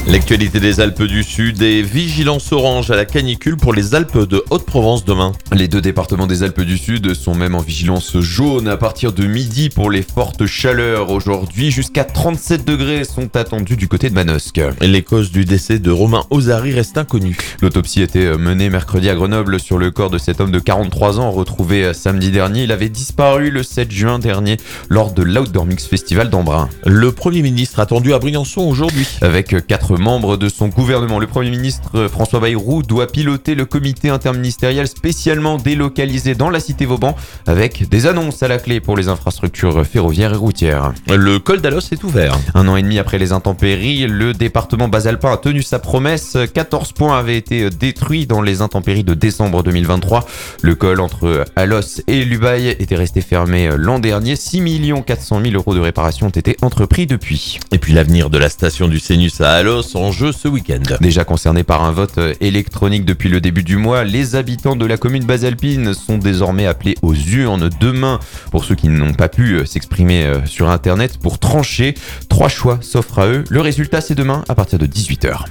L'actualité des Alpes du Sud et vigilance orange à la canicule pour les Alpes de Haute-Provence demain. Les deux départements des Alpes du Sud sont même en vigilance jaune à partir de midi pour les fortes chaleurs. Aujourd'hui, jusqu'à 37 degrés sont attendus du côté de Manosque. Les causes du décès de Romain Ozari restent inconnues. L'autopsie a été menée mercredi à Grenoble sur le corps de cet homme de 43 ans retrouvé samedi dernier. Il avait disparu le 7 juin dernier lors de l'Outdoor Mix Festival d'Embrun. Le Premier ministre attendu à Briançon aujourd'hui. Avec 4 membres de son gouvernement, le Premier ministre François Bayrou doit piloter le comité interministériel spécialement délocalisé dans la cité Vauban avec des annonces à la clé pour les infrastructures ferroviaires et routières. Le col d'Alos est ouvert. 1 an et demi après les intempéries, le département basalpin a tenu sa promesse. 14 points avaient été détruits dans les intempéries de décembre 2023. Le col entre Alos et Lubaï était resté fermé l'an dernier. 6 400 000 € de réparation ont été entrepris depuis. Et puis l'avenir de la station du Cénus à Alos en jeu ce week-end. Déjà concernés par un vote électronique depuis le début du mois, les habitants de la commune basalpine sont désormais appelés aux urnes demain. Pour ceux qui n'ont pas pu s'exprimer sur internet, pour trancher, 3 choix s'offrent à eux. Le résultat, c'est demain à partir de 18h.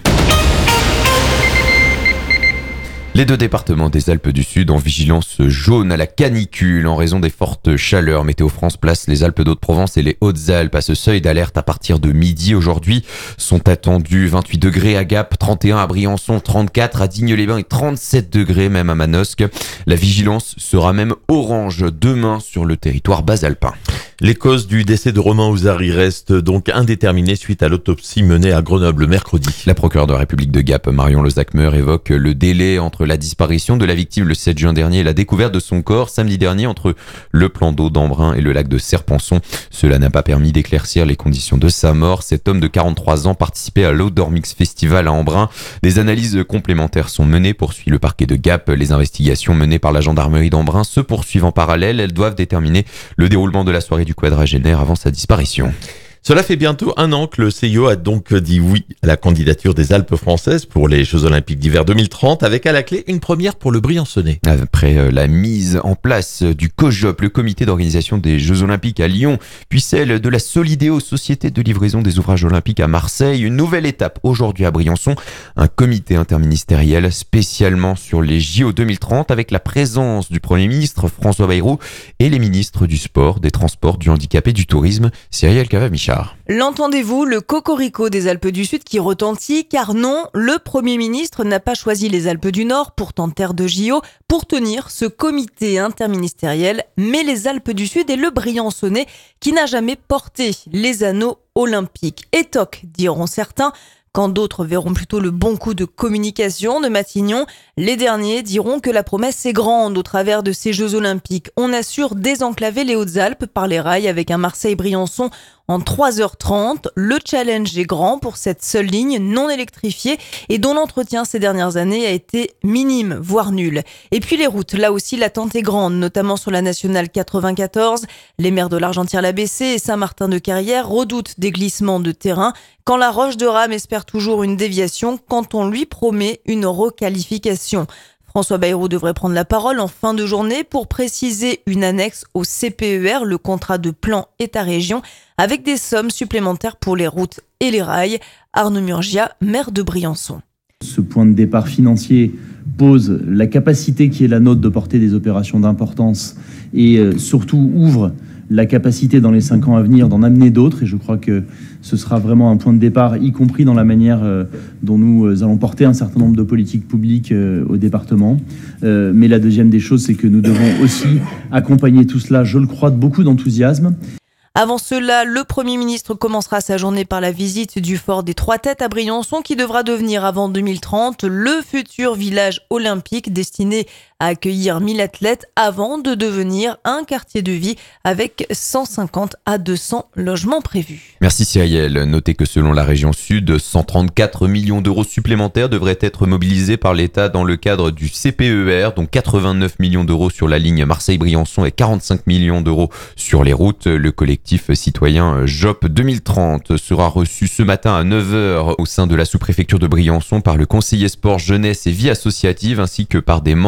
Les deux départements des Alpes du Sud en vigilance jaune à la canicule en raison des fortes chaleurs. Météo France place les Alpes d'Haute-Provence et les Hautes-Alpes à ce seuil d'alerte à partir de midi. Aujourd'hui sont attendus 28 degrés à Gap, 31 à Briançon, 34 à Digne-les-Bains et 37 degrés même à Manosque. La vigilance sera même orange demain sur le territoire basalpin. Les causes du décès de Romain Ozari restent donc indéterminées suite à l'autopsie menée à Grenoble mercredi. La procureure de la République de Gap, Marion Lozachmer, évoque le délai entre la disparition de la victime le 7 juin dernier et la découverte de son corps samedi dernier entre le plan d'eau d'Embrun et le lac de Serpenson. Cela n'a pas permis d'éclaircir les conditions de sa mort. Cet homme de 43 ans participait à l'Outdoor Mix Festival à Embrun. Des analyses complémentaires sont menées, poursuit le parquet de Gap. Les investigations menées par la gendarmerie d'Embrun se poursuivent en parallèle. Elles doivent déterminer le déroulement de la soirée du quadragénaire avant sa disparition. Cela fait bientôt 1 an que le CIO a donc dit oui à la candidature des Alpes françaises pour les Jeux Olympiques d'hiver 2030, avec à la clé une première pour le Briançonnais. Après la mise en place du COJOP, le comité d'organisation des Jeux Olympiques à Lyon, puis celle de la Solidéo, société de livraison des ouvrages olympiques à Marseille, une nouvelle étape aujourd'hui à Briançon, un comité interministériel spécialement sur les JO 2030 avec la présence du Premier ministre François Bayrou et les ministres du Sport, des Transports, du Handicap et du Tourisme, Cyril Cava-Michard. L'entendez-vous, le cocorico des Alpes du Sud qui retentit, car non, le Premier ministre n'a pas choisi les Alpes du Nord, pourtant terre de JO, pour tenir ce comité interministériel, mais les Alpes du Sud et le Briançonnais qui n'a jamais porté les anneaux olympiques. Et toc, diront certains. Quand d'autres verront plutôt le bon coup de communication de Matignon, les derniers diront que la promesse est grande au travers de ces Jeux Olympiques. On assure désenclaver les Hautes-Alpes par les rails avec un Marseille-Briançon en 3h30. Le challenge est grand pour cette seule ligne non électrifiée et dont l'entretien ces dernières années a été minime, voire nul. Et puis les routes, là aussi l'attente est grande, notamment sur la nationale 94. Les maires de l'Argentière-la-Bessée et Saint-Martin-de-Carrière redoutent des glissements de terrain quand la Roche de Rame espère toujours une déviation quand on lui promet une requalification. François Bayrou devrait prendre la parole en fin de journée pour préciser une annexe au CPER, le contrat de plan État-région, avec des sommes supplémentaires pour les routes et les rails. Arnaud Murgia, maire de Briançon. Ce point de départ financier pose la capacité qui est la nôtre de porter des opérations d'importance et surtout ouvre la capacité dans les 5 ans à venir d'en amener d'autres. Et je crois que ce sera vraiment un point de départ, y compris dans la manière dont nous allons porter un certain nombre de politiques publiques au département. Mais la deuxième des choses, c'est que nous devons aussi accompagner tout cela, je le crois, de beaucoup d'enthousiasme. Avant cela, le Premier ministre commencera sa journée par la visite du fort des Trois Têtes à Briançon qui devra devenir avant 2030 le futur village olympique destiné à accueillir 1000 athlètes avant de devenir un quartier de vie avec 150 à 200 logements prévus. Merci Cyril. Notez que selon la région Sud, 134 millions d'euros supplémentaires devraient être mobilisés par l'État dans le cadre du CPER, dont 89 millions d'euros sur la ligne Marseille-Briançon et 45 millions d'euros sur les routes. Le collectif citoyen JOP 2030 sera reçu ce matin à 9h au sein de la sous-préfecture de Briançon par le conseiller sport, jeunesse et vie associative ainsi que par des membres de la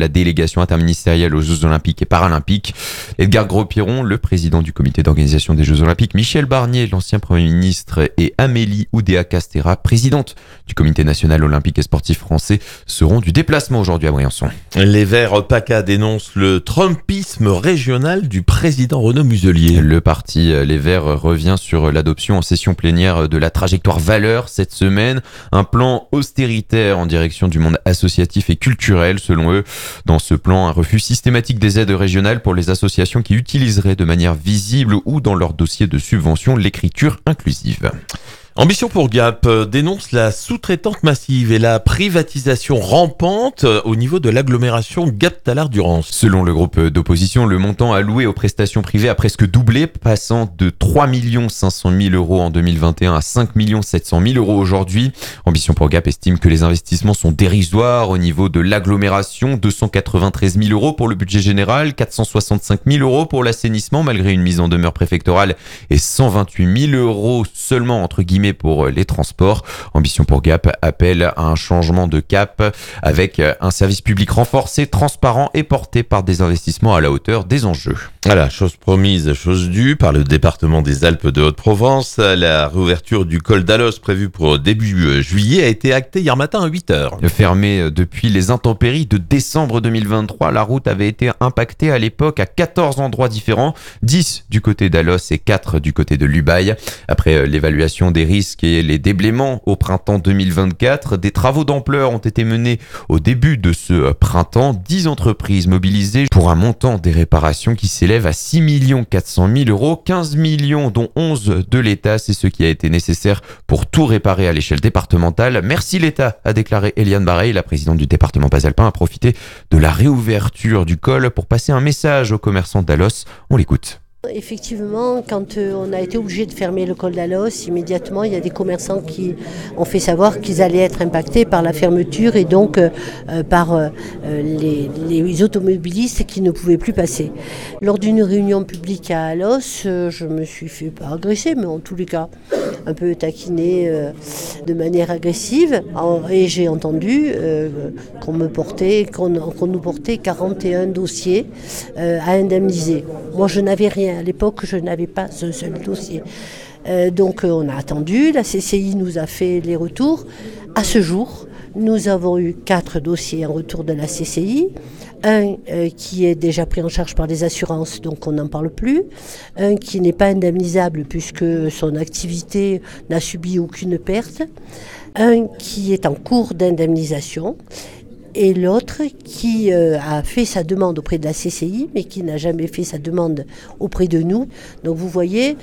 la délégation interministérielle aux Jeux Olympiques et Paralympiques. Edgar Gros-Piron, le président du comité d'organisation des Jeux Olympiques, Michel Barnier, l'ancien Premier ministre, et Amélie Oudéa-Castéra, présidente du comité national olympique et sportif français, seront du déplacement aujourd'hui à Briançon. Les Verts PACA dénoncent le trumpisme régional du président Renaud Muselier. Le parti Les Verts revient sur l'adoption en session plénière de la trajectoire valeur cette semaine, un plan austéritaire en direction du monde associatif et culturel selon eux. Dans ce plan, un refus systématique des aides régionales pour les associations qui utiliseraient de manière visible ou dans leur dossier de subvention l'écriture inclusive. Ambition pour Gap dénonce la sous-traitante massive et la privatisation rampante au niveau de l'agglomération Gap-Tallard-Durance. Selon le groupe d'opposition, le montant alloué aux prestations privées a presque doublé, passant de 3 500 000 € en 2021 à 5 700 000 € aujourd'hui. Ambition pour Gap estime que les investissements sont dérisoires au niveau de l'agglomération, 293 000 € pour le budget général, 465 000 € pour l'assainissement malgré une mise en demeure préfectorale et 128 000 € seulement entre guillemets pour les transports. Ambition pour Gap appelle à un changement de cap avec un service public renforcé, transparent et porté par des investissements à la hauteur des enjeux. Voilà, chose promise, chose due par le département des Alpes de Haute-Provence. La réouverture du col d'Alos prévue pour début juillet a été actée hier matin à 8h. Fermée depuis les intempéries de décembre 2023, la route avait été impactée à l'époque à 14 endroits différents, 10 du côté d'Alos et 4 du côté de l'Ubaye. Après l'évaluation des risques et les déblaiements au printemps 2024, des travaux d'ampleur ont été menés au début de ce printemps. 10 entreprises mobilisées pour un montant des réparations qui s'élève à 6 400 000 €, 15 millions dont 11 de l'État. C'est ce qui a été nécessaire pour tout réparer à l'échelle départementale. Merci l'État, a déclaré Eliane Bareil. La présidente du département Bas-Alpin a profité de la réouverture du col pour passer un message aux commerçants d'Alos. On l'écoute. Effectivement, quand on a été obligé de fermer le col d'Alos, immédiatement, il y a des commerçants qui ont fait savoir qu'ils allaient être impactés par la fermeture et donc par les automobilistes qui ne pouvaient plus passer. Lors d'une réunion publique à Alos, je me suis fait pas agresser, mais en tous les cas, un peu taquiner de manière agressive. Et j'ai entendu qu'on nous portait 41 dossiers à indemniser. Moi, je n'avais rien. À l'époque, je n'avais pas ce seul dossier. Donc, on a attendu. La CCI nous a fait les retours. À ce jour, nous avons eu 4 dossiers en retour de la CCI. Un qui est déjà pris en charge par les assurances, donc on n'en parle plus. Un qui n'est pas indemnisable puisque son activité n'a subi aucune perte. Un qui est en cours d'indemnisation. Et l'autre qui a fait sa demande auprès de la CCI, mais qui n'a jamais fait sa demande auprès de nous. Donc vous voyez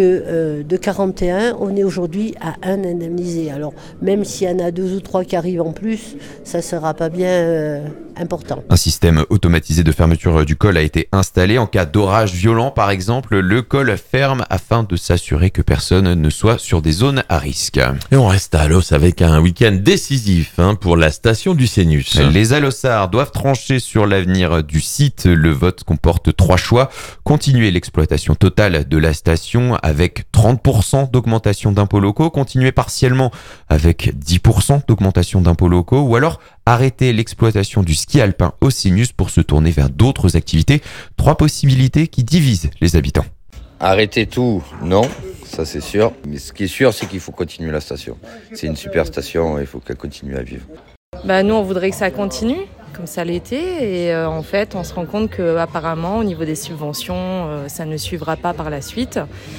que de 41, on est aujourd'hui à 1 indemnisé. Alors même s'il y en a 2 ou 3 qui arrivent en plus, ça ne sera pas bien important. Un système automatisé de fermeture du col a été installé. En cas d'orage violent, par exemple, le col ferme afin de s'assurer que personne ne soit sur des zones à risque. Et on reste à Alos avec un week-end décisif pour la station du Sénus. Les Alossards doivent trancher sur l'avenir du site. Le vote comporte 3 choix. Continuer l'exploitation totale de la station avec 30% d'augmentation d'impôts locaux, continuer partiellement avec 10% d'augmentation d'impôts locaux, ou alors arrêter l'exploitation du ski alpin au Sénus pour se tourner vers d'autres activités. 3 possibilités qui divisent les habitants. Arrêter tout, non, ça c'est sûr. Mais ce qui est sûr, c'est qu'il faut continuer la station. C'est une super station et il faut qu'elle continue à vivre. Nous, on voudrait que ça continue, comme ça l'était. Et en fait, on se rend compte qu'apparemment, au niveau des subventions, ça ne suivra pas par la suite.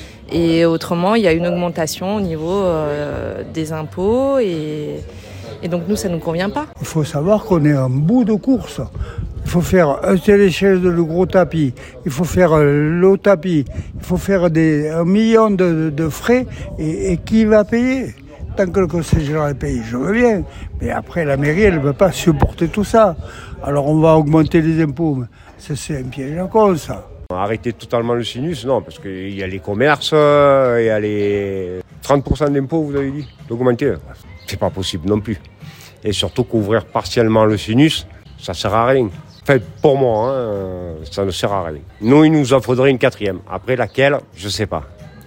Et autrement, il y a une augmentation au niveau des impôts. Et donc, nous, ça ne nous convient pas. Il faut savoir qu'on est en bout de course. Il faut faire un téléchaise, le gros tapis. Il faut faire le tapis. Il faut faire 1 million de frais. Et qui va payer ? Tant que le conseil général paye, je veux bien. Mais après, la mairie, elle ne peut pas supporter tout ça. Alors, on va augmenter les impôts. Ça, c'est un piège à con, ça. Arrêter totalement le sinus, non, parce qu'il y a les commerces, il y a les 30% d'impôts, vous avez dit, d'augmenter. C'est pas possible non plus. Et surtout qu'ouvrir partiellement le sinus, ça sert à rien. Enfin, pour moi, ça ne sert à rien. Nous, il nous en faudrait une 4e. Après laquelle, je sais pas.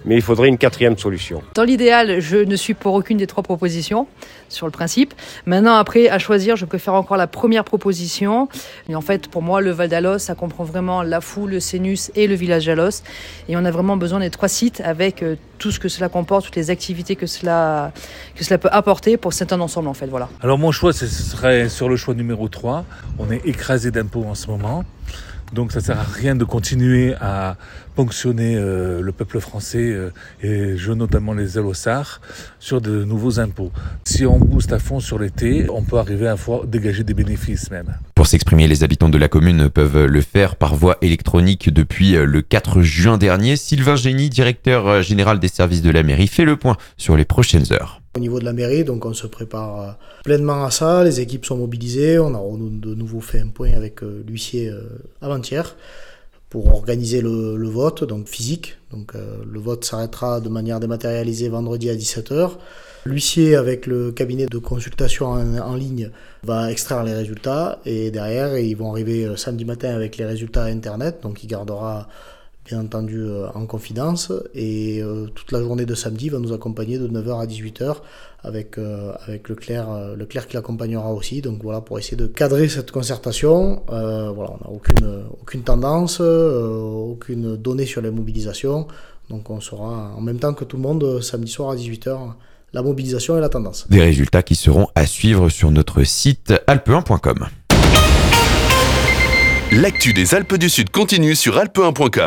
Mais il faudrait une 4e solution. Dans l'idéal, je ne suis pour aucune des 3 propositions, sur le principe. Maintenant, après, à choisir, je préfère encore la première proposition. Et en fait, pour moi, le Val d'Alos, ça comprend vraiment la Foux, le Sénus et le village d'Alos. Et on a vraiment besoin des 3 sites avec tout ce que cela comporte, toutes les activités que cela peut apporter pour c'est un ensemble, en fait. Voilà. Alors, mon choix, ce serait sur le choix numéro 3. On est écrasé d'impôts en ce moment. Donc ça ne sert à rien de continuer à ponctionner le peuple français et notamment les Alosards sur de nouveaux impôts. Si on booste à fond sur l'été, on peut arriver à dégager des bénéfices même. Pour s'exprimer, les habitants de la commune peuvent le faire par voie électronique depuis le 4 juin dernier. Sylvain Génie, directeur général des services de la mairie, fait le point sur les prochaines heures. Au niveau de la mairie, donc on se prépare pleinement à ça, les équipes sont mobilisées, on a de nouveau fait un point avec l'huissier avant-hier pour organiser le vote, donc physique. Donc le vote s'arrêtera de manière dématérialisée vendredi à 17h. L'huissier avec le cabinet de consultation en ligne va extraire les résultats et derrière ils vont arriver samedi matin avec les résultats à internet, donc il gardera bien entendu en confidence et toute la journée de samedi va nous accompagner de 9h à 18h avec le clerc qui l'accompagnera aussi, donc voilà, pour essayer de cadrer cette concertation. Voilà, on n'a aucune tendance, aucune donnée sur les mobilisations, donc on saura en même temps que tout le monde samedi soir à 18h la mobilisation et la tendance. Des résultats qui seront à suivre sur notre site alpe1.com. L'actu des Alpes du Sud continue sur alpe1.com.